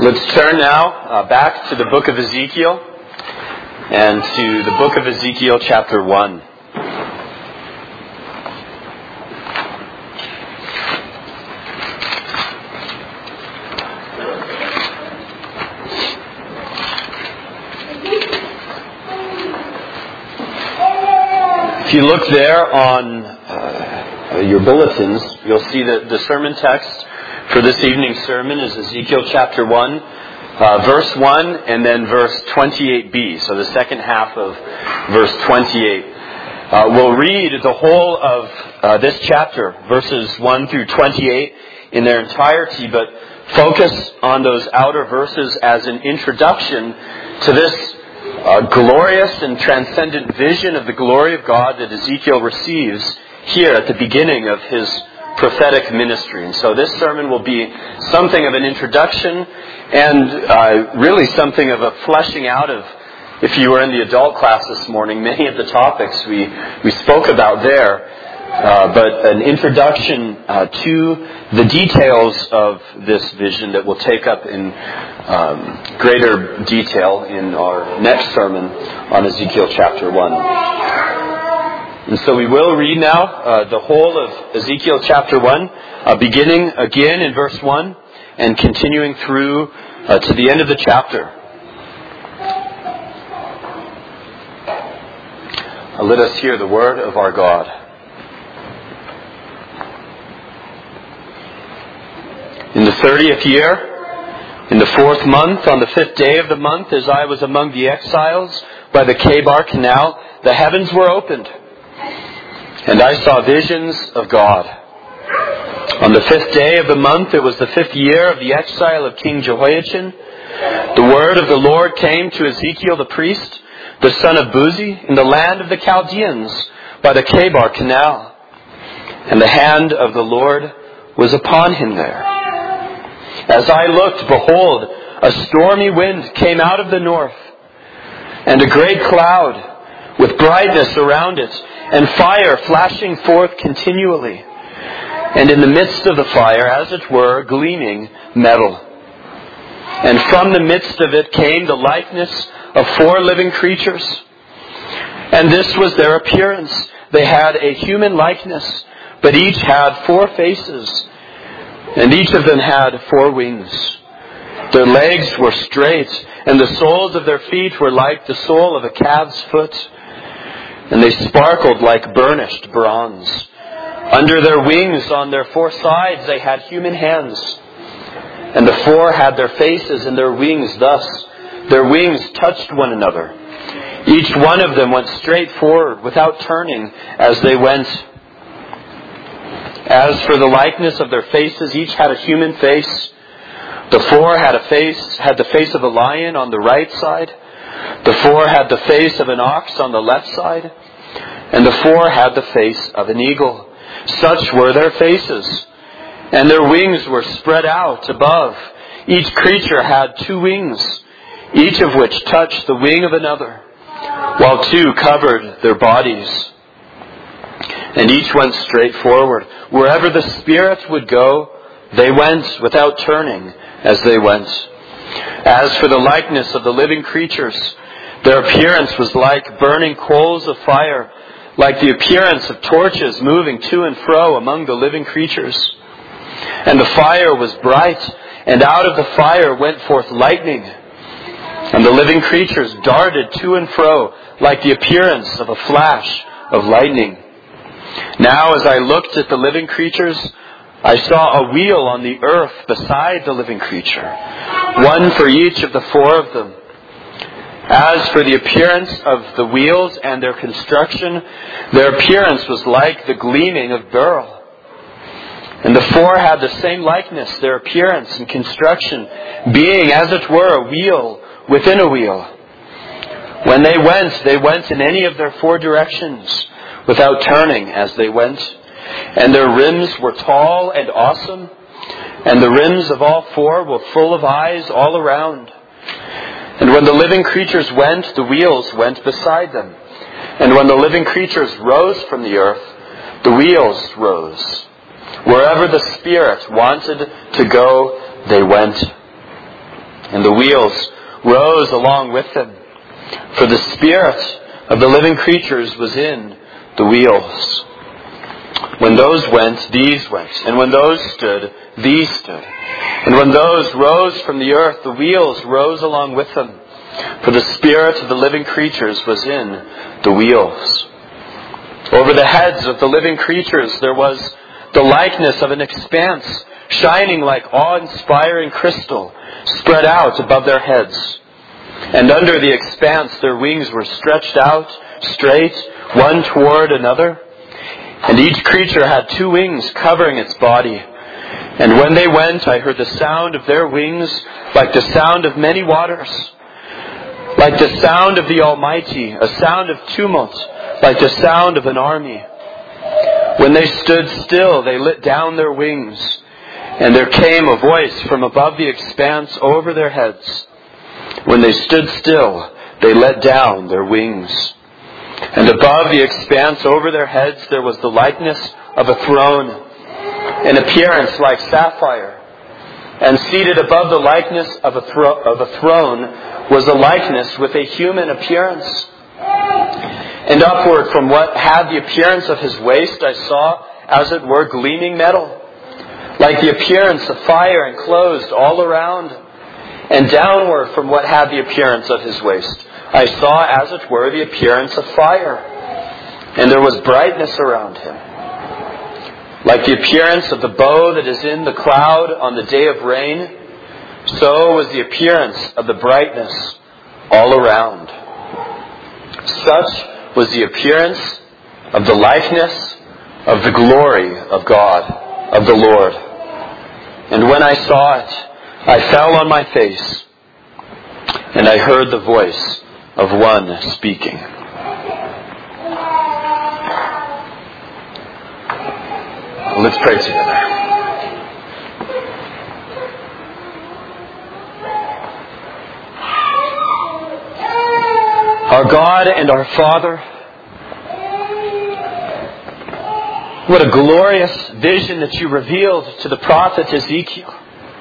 Let's turn now back to the book of Ezekiel and to the book of Ezekiel chapter 1. If you look there on your bulletins, you'll see that the sermon text for this evening's sermon is Ezekiel chapter 1, verse 1, and then verse 28b, so the second half of verse 28. We'll read the whole of this chapter, verses 1 through 28, in their entirety, but focus on those outer verses as an introduction to this glorious and transcendent vision of the glory of God that Ezekiel receives here at the beginning of his prophetic ministry. And so this sermon will be something of an introduction and really something of a fleshing out of, if you were in the adult class this morning, many of the topics we spoke about there, but an introduction to the details of this vision that we'll take up in greater detail in our next sermon on Ezekiel chapter 1. And so we will read now the whole of Ezekiel chapter 1, beginning again in verse 1 and continuing through to the end of the chapter. Let us hear the word of our God. In the 30th year, in the 4th month, on the 5th day of the month, as I was among the exiles by the Kebar Canal, the heavens were opened, and I saw visions of God. On the 5th day of the month, it was the 5th year of the exile of King Jehoiachin, the word of the Lord came to Ezekiel the priest, the son of Buzi, in the land of the Chaldeans by the Kebar Canal. And the hand of the Lord was upon him there. As I looked, behold, a stormy wind came out of the north, and a great cloud with brightness around it, and fire flashing forth continually, and in the midst of the fire, as it were, gleaming metal. And from the midst of it came the likeness of 4 living creatures. And this was their appearance. They had a human likeness, but each had 4 faces, and each of them had 4 wings. Their legs were straight, and the soles of their feet were like the sole of a calf's foot, and they sparkled like burnished bronze. Under their wings, on their 4 sides, they had human hands, and the 4 had their faces and their wings thus. Their wings touched one another. Each one of them went straight forward without turning as they went. As for the likeness of their faces, each had a human face. The 4 had the face of a lion on the right side. The 4 had the face of an ox on the left side. And the 4 had the face of an eagle. Such were their faces. And their wings were spread out above. Each creature had 2 wings, each of which touched the wing of another, while 2 covered their bodies. And each went straight forward. Wherever the Spirit would go, they went without turning as they went. As for the likeness of the living creatures, their appearance was like burning coals of fire, like the appearance of torches moving to and fro among the living creatures. And the fire was bright, and out of the fire went forth lightning. And the living creatures darted to and fro like the appearance of a flash of lightning. Now as I looked at the living creatures, I saw a wheel on the earth beside the living creature, one for each of the 4 of them. As for the appearance of the wheels and their construction, their appearance was like the gleaming of beryl. And the 4 had the same likeness, their appearance and construction, being as it were a wheel within a wheel. When they went in any of their 4 directions, without turning as they went. And their rims were tall and awesome, and the rims of all 4 were full of eyes all around. And when the living creatures went, the wheels went beside them. And when the living creatures rose from the earth, the wheels rose. Wherever the Spirit wanted to go, they went. and the wheels rose along with them. For the spirit of the living creatures was in the wheels. When those went, these went. And when those stood, these stood. And when those rose from the earth, the wheels rose along with them. For the spirit of the living creatures was in the wheels. Over the heads of the living creatures there was the likeness of an expanse, shining like awe-inspiring crystal, spread out above their heads. And under the expanse their wings were stretched out, straight, one toward another. And each creature had 2 wings covering its body. And when they went, I heard the sound of their wings like the sound of many waters, like the sound of the Almighty, a sound of tumult, like the sound of an army. When they stood still, they let down their wings, and there came a voice from above the expanse over their heads. When they stood still, they let down their wings. And above the expanse over their heads there was the likeness of a throne, in appearance like sapphire. And seated above the likeness of a throne was a likeness with a human appearance. And upward from what had the appearance of his waist I saw, as it were, gleaming metal, like the appearance of fire enclosed all around. And downward from what had the appearance of his waist I saw, as it were, the appearance of fire. And there was brightness around him, like the appearance of the bow that is in the cloud on the day of rain. So was the appearance of the brightness all around. Such was the appearance of the likeness of the glory of God, of the Lord. And when I saw it, I fell on my face, and I heard the voice of one speaking. Let's pray together. Our God and our Father, what a glorious vision that you revealed to the prophet Ezekiel.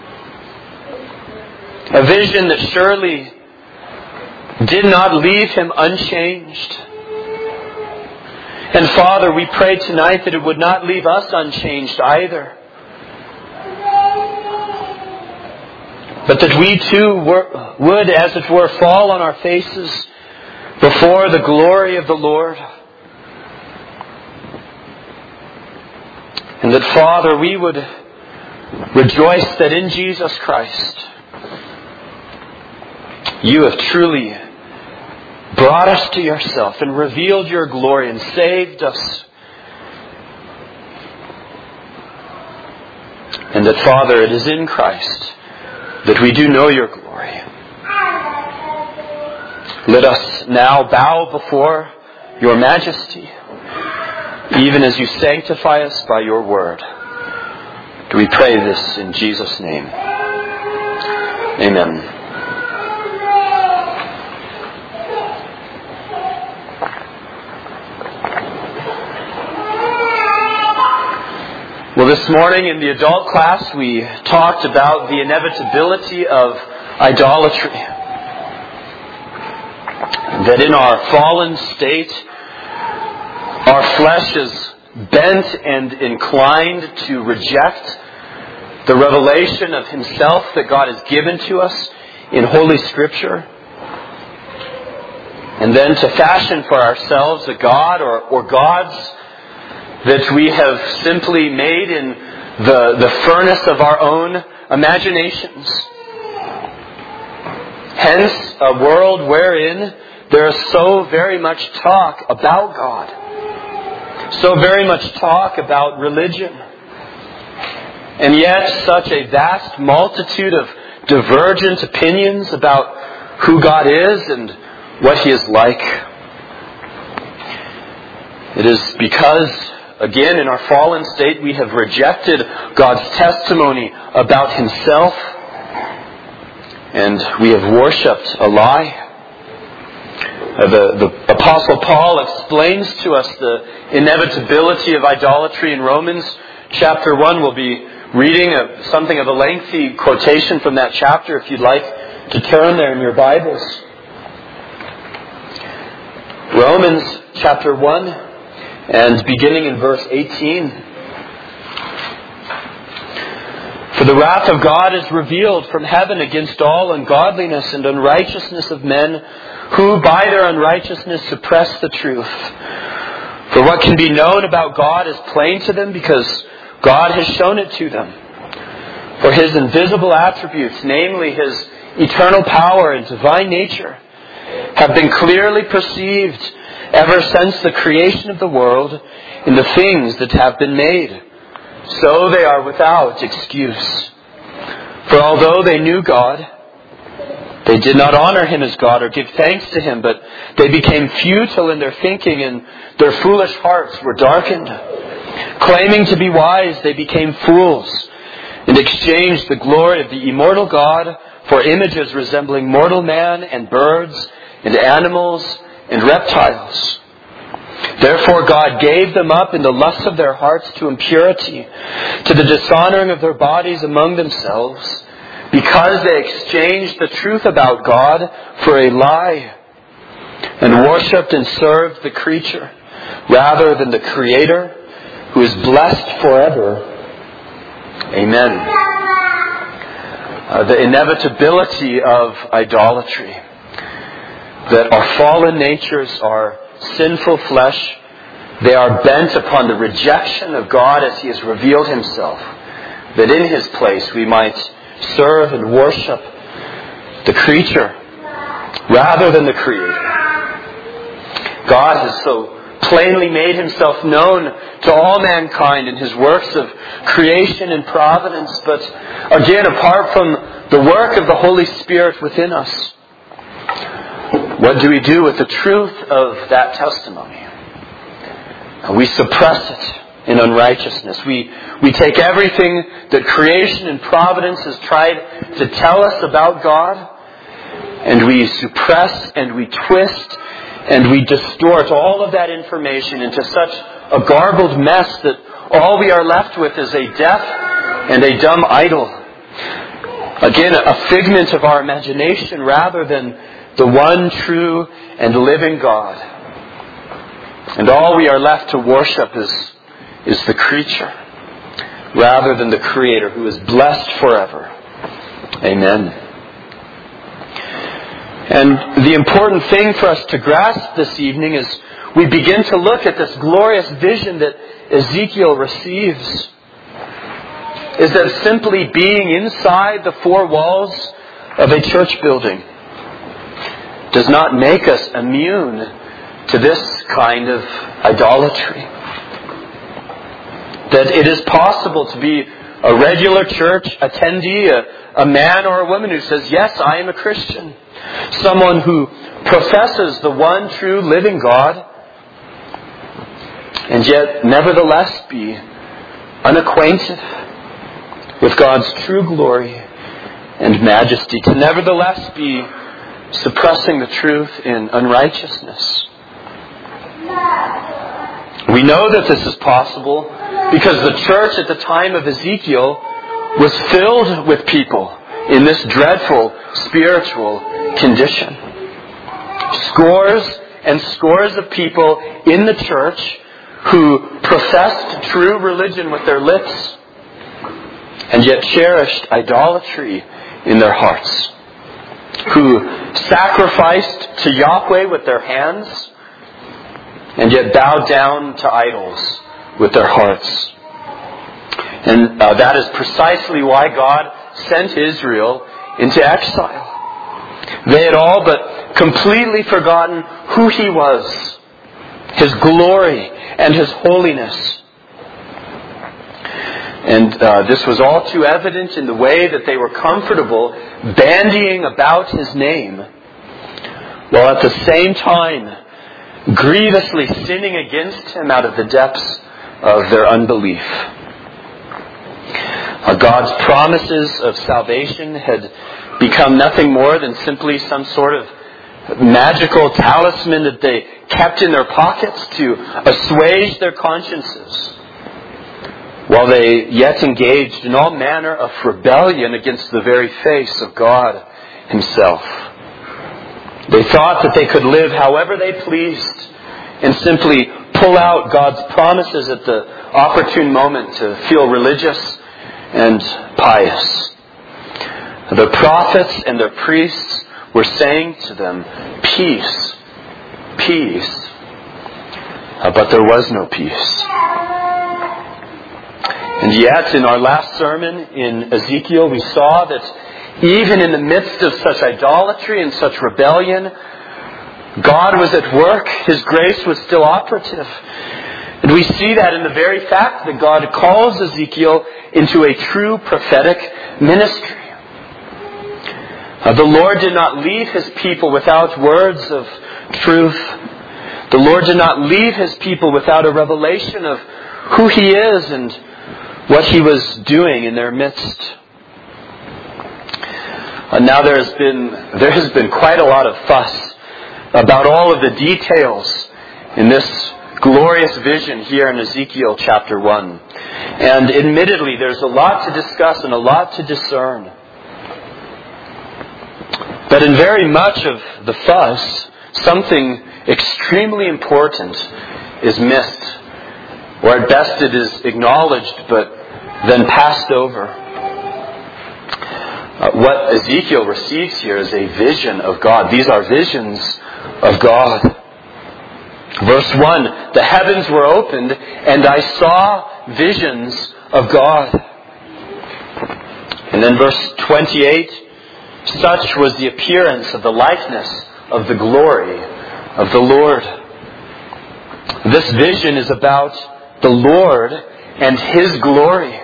A vision that surely did not leave him unchanged. And Father, we pray tonight that it would not leave us unchanged either. But that we too would, as it were, fall on our faces before the glory of the Lord. And that, Father, we would rejoice that in Jesus Christ you have truly brought us to yourself and revealed your glory and saved us. And that, Father, it is in Christ that we do know your glory. Let us now bow before your majesty, even as you sanctify us by your word. Do we pray this in Jesus' name? Amen. Well, this morning in the adult class we talked about the inevitability of idolatry. That in our fallen state, our flesh is bent and inclined to reject the revelation of Himself that God has given to us in Holy Scripture. And then to fashion for ourselves a God or gods that we have simply made in the furnace of our own imaginations. Hence, a world wherein there is so very much talk about God, so very much talk about religion, and yet such a vast multitude of divergent opinions about who God is and what He is like. It is because, again, in our fallen state, we have rejected God's testimony about Himself, and we have worshipped a lie. The Apostle Paul explains to us the inevitability of idolatry in Romans chapter 1. We'll be reading something of a lengthy quotation from that chapter if you'd like to turn there in your Bibles. Romans chapter 1 and beginning in verse 18. For the wrath of God is revealed from heaven against all ungodliness and unrighteousness of men who by their unrighteousness suppress the truth. For what can be known about God is plain to them because God has shown it to them. For His invisible attributes, namely His eternal power and divine nature, have been clearly perceived ever since the creation of the world in the things that have been made. So they are without excuse. For although they knew God, they did not honor Him as God or give thanks to Him, but they became futile in their thinking and their foolish hearts were darkened. Claiming to be wise, they became fools and exchanged the glory of the immortal God for images resembling mortal man and birds and animals and reptiles. Therefore God gave them up in the lust of their hearts to impurity, to the dishonoring of their bodies among themselves, because they exchanged the truth about God for a lie, and worshipped and served the creature rather than the Creator, who is blessed forever. Amen. The inevitability of idolatry. That our fallen natures, our sinful flesh, they are bent upon the rejection of God as He has revealed Himself. That in His place we might serve and worship the creature rather than the Creator. God has so plainly made Himself known to all mankind in His works of creation and providence, but again, apart from the work of the Holy Spirit within us, what do we do with the truth of that testimony? We suppress it in unrighteousness. We take everything that creation and providence has tried to tell us about God, and we suppress and we twist and we distort all of that information into such a garbled mess that all we are left with is a deaf and a dumb idol. Again, a figment of our imagination rather than the one true and living God. And all we are left to worship is the creature rather than the Creator, who is blessed forever. Amen. And the important thing for us to grasp this evening is we begin to look at this glorious vision that Ezekiel receives. Is that simply being inside the four walls of a church building does not make us immune to this kind of idolatry. That it is possible to be a regular church attendee, a man or a woman who says, yes, I am a Christian. Someone who professes the one true living God, and yet nevertheless be unacquainted with God's true glory and majesty. To nevertheless be suppressing the truth in unrighteousness. We know that this is possible because the church at the time of Ezekiel was filled with people in this dreadful spiritual condition. Scores and scores of people in the church who professed true religion with their lips and yet cherished idolatry in their hearts. Who sacrificed to Yahweh with their hands and yet bowed down to idols with their hearts. And that is precisely why God sent Israel into exile. They had all but completely forgotten who He was, His glory and His holiness. And this was all too evident in the way that they were comfortable bandying about His name, while at the same time grievously sinning against Him out of the depths of their unbelief. God's promises of salvation had become nothing more than simply some sort of magical talisman that they kept in their pockets to assuage their consciences, while they yet engaged in all manner of rebellion against the very face of God himself. They thought that they could live however they pleased and simply pull out God's promises at the opportune moment to feel religious and pious. The prophets and their priests were saying to them, peace, peace. But there was no peace. And yet, in our last sermon in Ezekiel, we saw that even in the midst of such idolatry and such rebellion, God was at work. His grace was still operative. And we see that in the very fact that God calls Ezekiel into a true prophetic ministry. The Lord did not leave His people without words of truth. The Lord did not leave His people without a revelation of who He is and what He was doing in their midst. Now there has been quite a lot of fuss about all of the details in this glorious vision here in Ezekiel chapter 1. And admittedly, there's a lot to discuss and a lot to discern. But in very much of the fuss, something extremely important is missed. Or at best it is acknowledged but then passed over. What Ezekiel receives here is a vision of God. These are visions of God. Verse 1, the heavens were opened and I saw visions of God. And then verse 28, such was the appearance of the likeness of the glory of the Lord. This vision is about the Lord and His glory.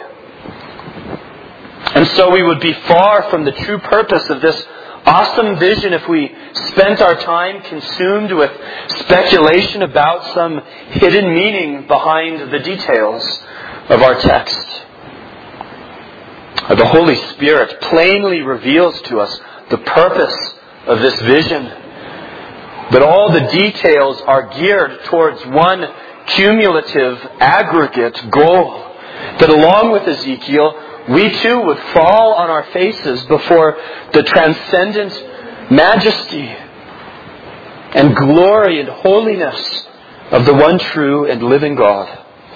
And so we would be far from the true purpose of this awesome vision if we spent our time consumed with speculation about some hidden meaning behind the details of our text. The Holy Spirit plainly reveals to us the purpose of this vision. But all the details are geared towards one cumulative, aggregate goal. That along with Ezekiel, we too would fall on our faces before the transcendent majesty and glory and holiness of the one true and living God.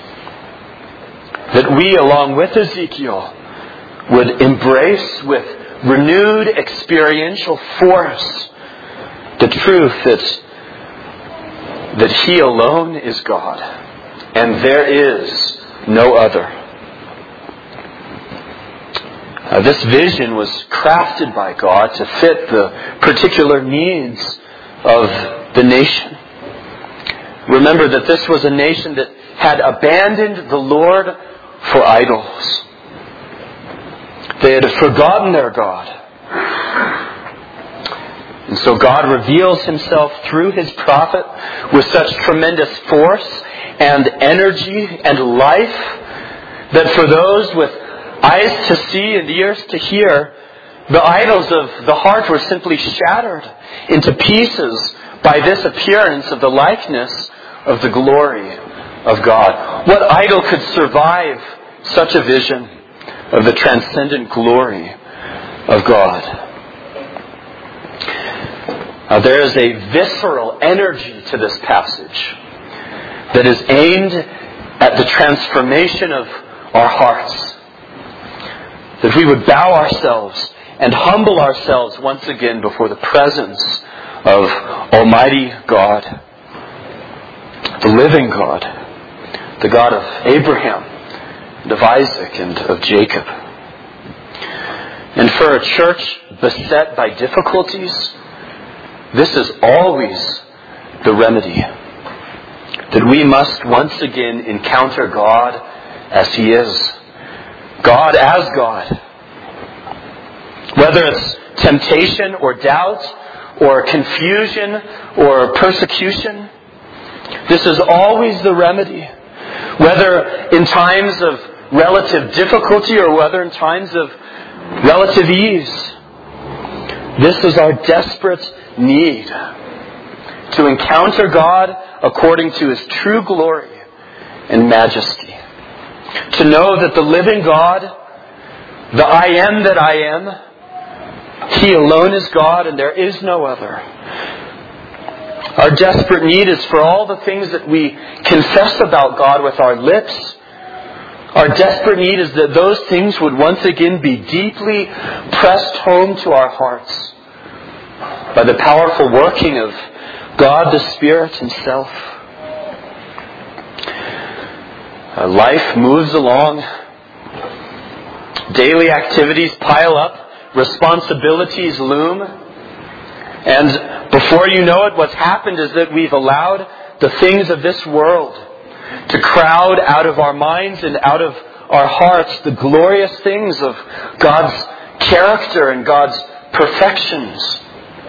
That we, along with Ezekiel, would embrace with renewed experiential force the truth that He alone is God and there is no other. This vision was crafted by God to fit the particular needs of the nation. Remember that this was a nation that had abandoned the Lord for idols. They had forgotten their God. And so God reveals Himself through His prophet with such tremendous force and energy and life that for those with eyes to see and ears to hear, the idols of the heart were simply shattered into pieces by this appearance of the likeness of the glory of God. What idol could survive such a vision of the transcendent glory of God? There is a visceral energy to this passage that is aimed at the transformation of our hearts. That we would bow ourselves and humble ourselves once again before the presence of Almighty God, the living God, the God of Abraham, and of Isaac, and of Jacob. And for a church beset by difficulties, this is always the remedy. That we must once again encounter God as He is. God as God. Whether it's temptation or doubt or confusion or persecution, this is always the remedy. Whether in times of relative difficulty or whether in times of relative ease, this is our desperate need to encounter God according to His true glory and majesty. To know that the living God, the I am that I am, He alone is God and there is no other. Our desperate need is for all the things that we confess about God with our lips. Our desperate need is that those things would once again be deeply pressed home to our hearts by the powerful working of God the Spirit Himself. Life moves along. Daily activities pile up. Responsibilities loom. And before you know it, what's happened is that we've allowed the things of this world to crowd out of our minds and out of our hearts the glorious things of God's character and God's perfections.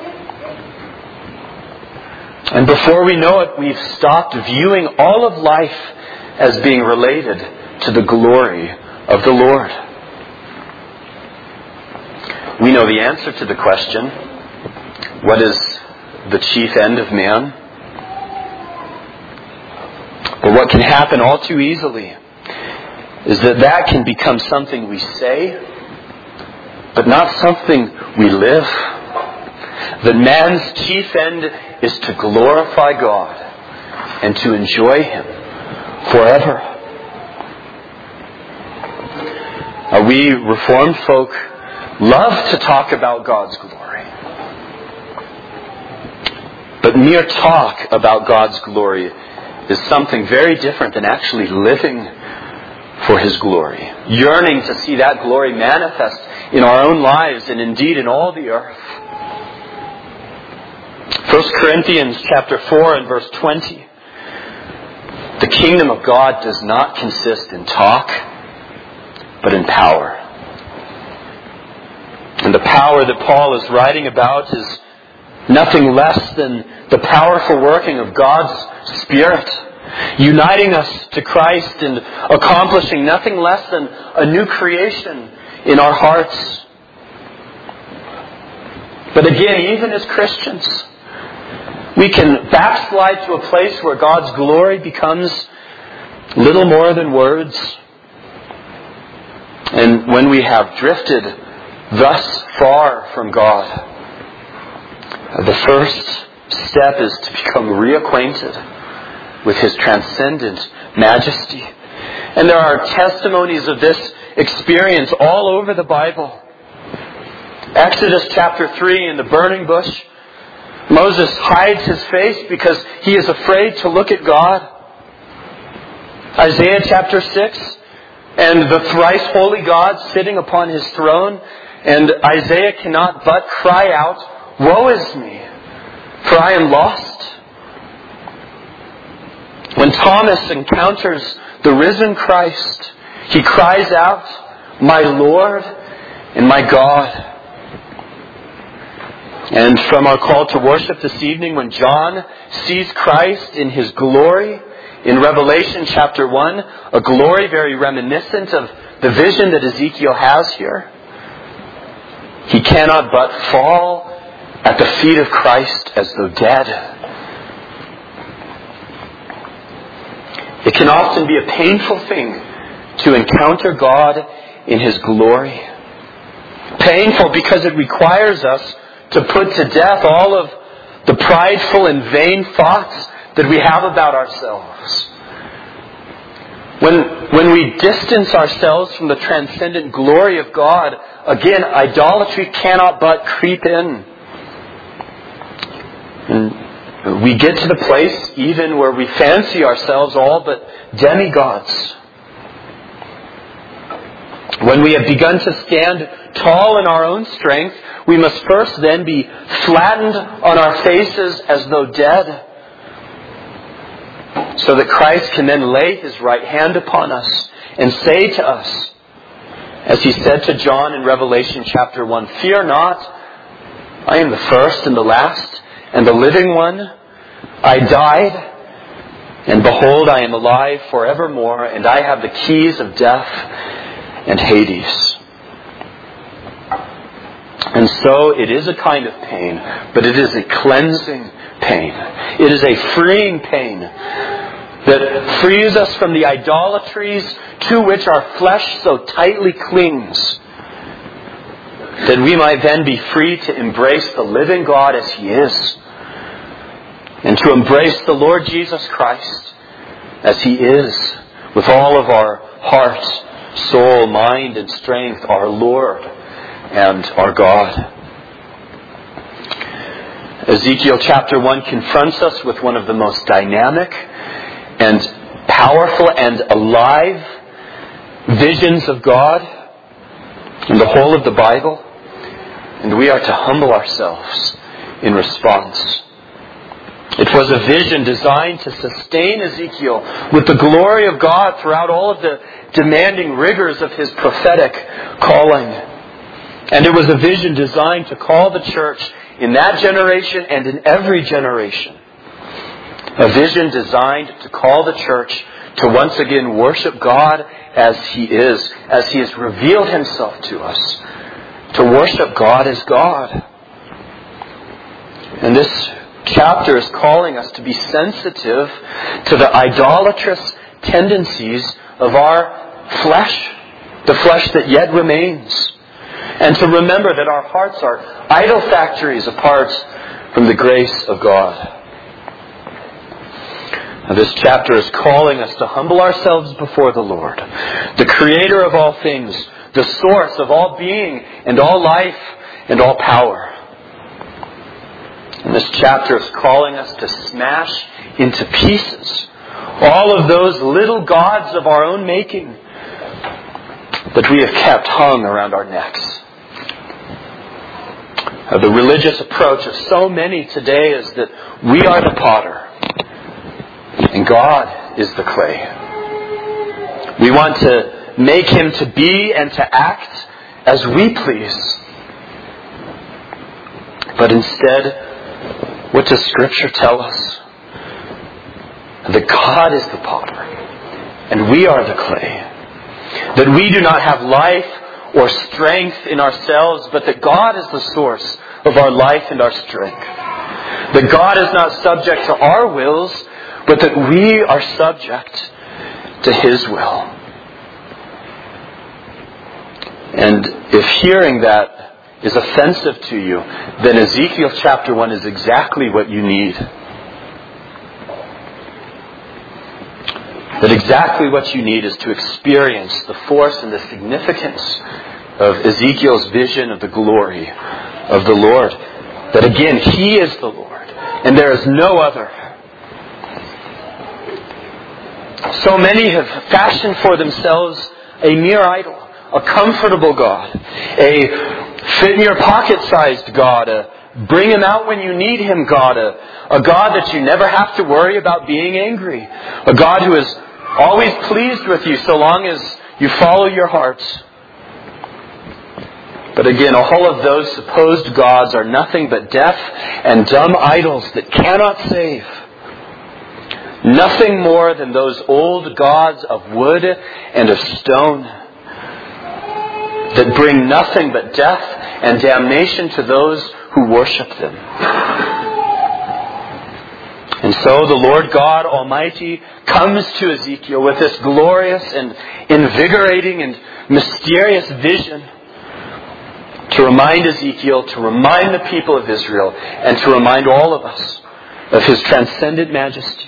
And before we know it, we've stopped viewing all of life as being related to the glory of the Lord. We know the answer to the question, what is the chief end of man? But what can happen all too easily is that can become something we say, but not something we live. That man's chief end is to glorify God and to enjoy Him forever. We Reformed folk love to talk about God's glory. But mere talk about God's glory is something very different than actually living for His glory. Yearning to see that glory manifest in our own lives and indeed in all the earth. 1 Corinthians chapter 4 and verse 20. The kingdom of God does not consist in talk, but in power. And the power that Paul is writing about is nothing less than the powerful working of God's Spirit, uniting us to Christ and accomplishing nothing less than a new creation in our hearts. But again, even as Christians, we can backslide to a place where God's glory becomes little more than words. And when we have drifted thus far from God, the first step is to become reacquainted with His transcendent majesty. And there are testimonies of this experience all over the Bible. Exodus chapter 3 in the burning bush, Moses hides his face because he is afraid to look at God. Isaiah chapter 6, and the thrice holy God sitting upon His throne, and Isaiah cannot but cry out, "Woe is me, for I am lost." When Thomas encounters the risen Christ, he cries out, "My Lord and my God." And from our call to worship this evening, when John sees Christ in His glory, in Revelation chapter 1, a glory very reminiscent of the vision that Ezekiel has here, he cannot but fall at the feet of Christ as though dead. It can often be a painful thing to encounter God in His glory. Painful because it requires us to put to death all of the prideful and vain thoughts that we have about ourselves. When we distance ourselves from the transcendent glory of God, again, idolatry cannot but creep in. And we get to the place even where we fancy ourselves all but demigods. When we have begun to stand tall in our own strength, we must first then be flattened on our faces as though dead, so that Christ can then lay His right hand upon us and say to us, as He said to John in Revelation chapter 1, "Fear not, I am the first and the last and the living one. I died, and behold, I am alive forevermore, and I have the keys of death and Hades." And so it is a kind of pain, but it is a cleansing pain. It is a freeing pain that frees us from the idolatries to which our flesh so tightly clings. that we might then be free to embrace the living God as He is, and to embrace the Lord Jesus Christ as He is, with all of our heart, soul, mind, and strength, our Lord and our God. Ezekiel chapter 1 confronts us with one of the most dynamic and powerful and alive visions of God in the whole of the Bible, and we are to humble ourselves in response. It was a vision designed to sustain Ezekiel with the glory of God throughout all of the demanding rigors of his prophetic calling. And it was a vision designed to call the church in that generation and in every generation. A vision designed to call the church to once again worship God as He is, as He has revealed Himself to us. To worship God as God. And this chapter is calling us to be sensitive to the idolatrous tendencies of our flesh, the flesh that yet remains. And to remember that our hearts are idol factories apart from the grace of God. Now, this chapter is calling us to humble ourselves before the Lord, the Creator of all things, the source of all being and all life and all power. And this chapter is calling us to smash into pieces all of those little gods of our own making that we have kept hung around our necks. The religious approach of so many today is that we are the potter and God is the clay. We want to make Him to be and to act as we please. But instead, what does Scripture tell us? That God is the potter and we are the clay. That we do not have life or strength in ourselves, but that God is the source of our life and our strength. That God is not subject to our wills, but that we are subject to His will. And if hearing that is offensive to you, then Ezekiel chapter 1 is exactly what you need. That exactly what you need is to experience the force and the significance of Ezekiel's vision of the glory of the Lord. That again, He is the Lord, and there is no other. So many have fashioned for themselves a mere idol, a comfortable God, a fit-in-your-pocket-sized God, a bring-Him-out when you need Him God, a God that you never have to worry about being angry, a God who is always pleased with you so long as you follow your heart. But again, all of those supposed gods are nothing but deaf and dumb idols that cannot save. Nothing more than those old gods of wood and of stone that bring nothing but death and damnation to those who worship them. And so the Lord God Almighty comes to Ezekiel with this glorious and invigorating and mysterious vision to remind Ezekiel, to remind the people of Israel, and to remind all of us of His transcendent majesty.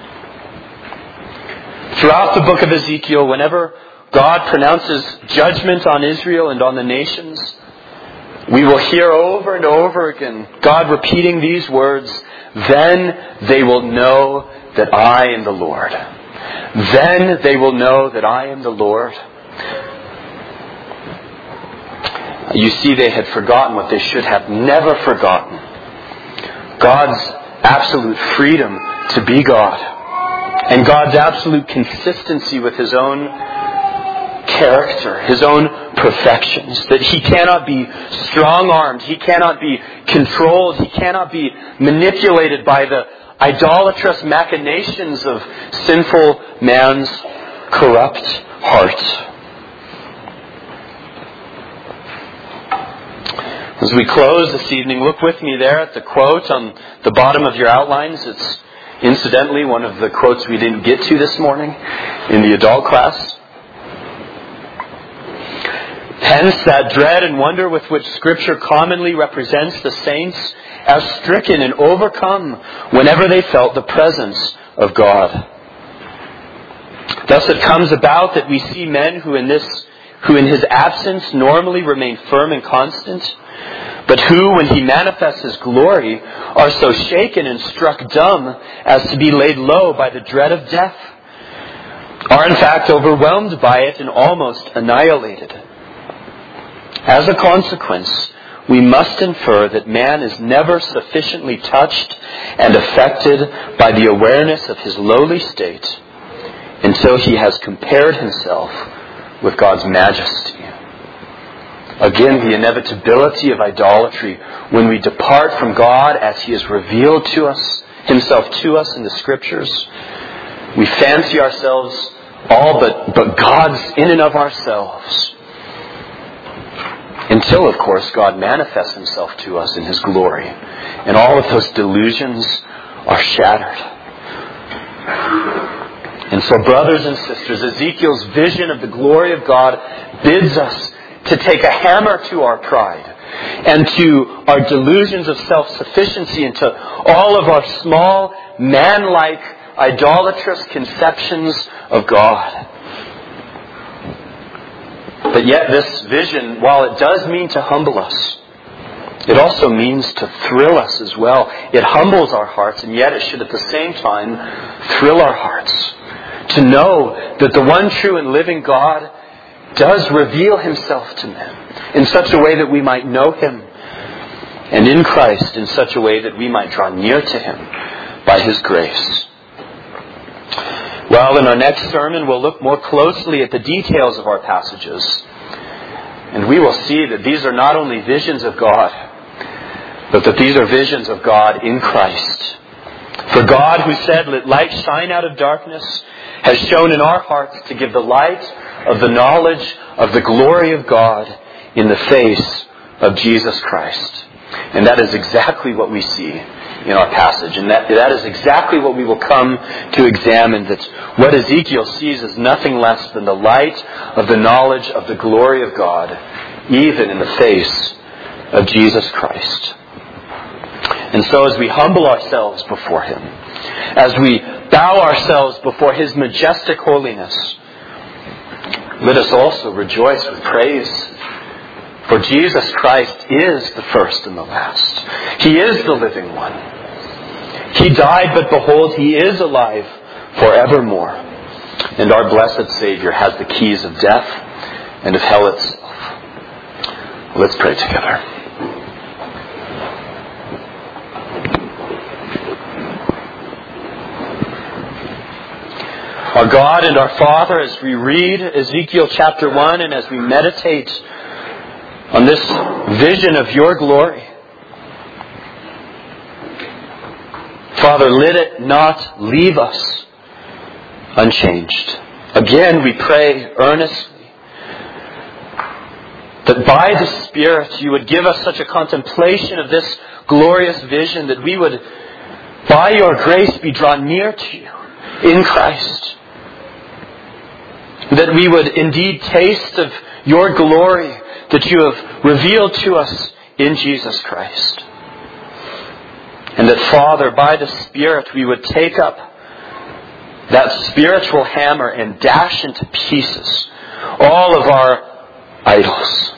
Throughout the book of Ezekiel, whenever God pronounces judgment on Israel and on the nations, we will hear over and over again God repeating these words, "Then they will know that I am the Lord. Then they will know that I am the Lord." You see, they had forgotten what they should have never forgotten. God's absolute freedom to be God. And God's absolute consistency with His own character, His own perfections. That He cannot be strong-armed. He cannot be controlled. He cannot be manipulated by the idolatrous machinations of sinful man's corrupt heart. As we close this evening, look with me there at the quote on the bottom of your outlines. It's incidentally one of the quotes we didn't get to this morning in the adult class. Hence that dread and wonder with which Scripture commonly represents the saints as stricken and overcome whenever they felt the presence of God. Thus it comes about that we see men who in His absence normally remain firm and constant, but who, when He manifests His glory, are so shaken and struck dumb as to be laid low by the dread of death, are in fact overwhelmed by it and almost annihilated. As a consequence, we must infer that man is never sufficiently touched and affected by the awareness of his lowly state until he has compared himself with God's majesty. Again, the inevitability of idolatry when we depart from God as He has revealed to us, Himself to us in the Scriptures. We fancy ourselves all but God's in and of ourselves. Until, of course, God manifests Himself to us in His glory. And all of those delusions are shattered. And so, brothers and sisters, Ezekiel's vision of the glory of God bids us to take a hammer to our pride and to our delusions of self-sufficiency and to all of our small, man-like, idolatrous conceptions of God. But yet this vision, while it does mean to humble us, it also means to thrill us as well. It humbles our hearts, and yet it should at the same time thrill our hearts. To know that the one true and living God does reveal Himself to men in such a way that we might know Him, and in Christ in such a way that we might draw near to Him by His grace. Well, in our next sermon, we'll look more closely at the details of our passages. And we will see that these are not only visions of God, but that these are visions of God in Christ. For God, who said, "Let light shine out of darkness," has shown in our hearts to give the light of the knowledge of the glory of God in the face of Jesus Christ. And that is exactly what we see in our passage. And that is exactly what we will come to examine, that what Ezekiel sees is nothing less than the light of the knowledge of the glory of God, even in the face of Jesus Christ. And so as we humble ourselves before Him, as we bow ourselves before His majestic holiness, let us also rejoice with praise. For Jesus Christ is the first and the last. He is the living one. He died, but behold, He is alive forevermore. And our blessed Savior has the keys of death and of hell itself. Let's pray together. Our God and our Father, as we read Ezekiel chapter 1 and as we meditate on this vision of Your glory, Father, let it not leave us unchanged. Again, we pray earnestly that by the Spirit You would give us such a contemplation of this glorious vision that we would, by Your grace, be drawn near to You in Christ. That we would indeed taste of Your glory that You have revealed to us in Jesus Christ. And that, Father, by the Spirit, we would take up that spiritual hammer and dash into pieces all of our idols.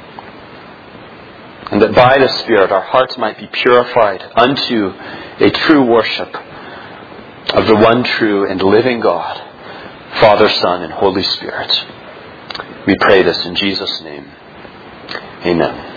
And that by the Spirit, our hearts might be purified unto a true worship of the one true and living God, Father, Son, and Holy Spirit. We pray this in Jesus' name. Amen.